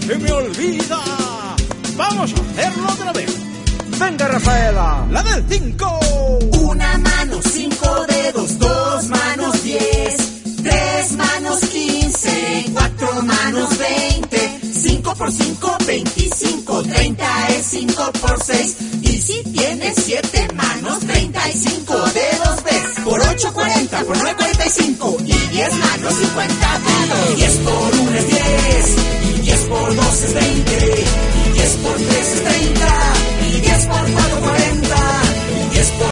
se me olvida. Vamos a hacerlo otra vez. Venga, Rafaela, la del 5. Una mano, 5 dedos, 2 manos, 10, 3 manos, 15, 4 manos, 20, 5 por 5, 25, 30 es 5 por 6. Y si tienes 7 manos, 35 dedos ves. Por 8, 40, por 9, 45. Y 10 manos, 50 dedos. 10 por 1 es 10. Y 10 por 2 es 20. Y 10 por 3 es 30. Y 10 por 4,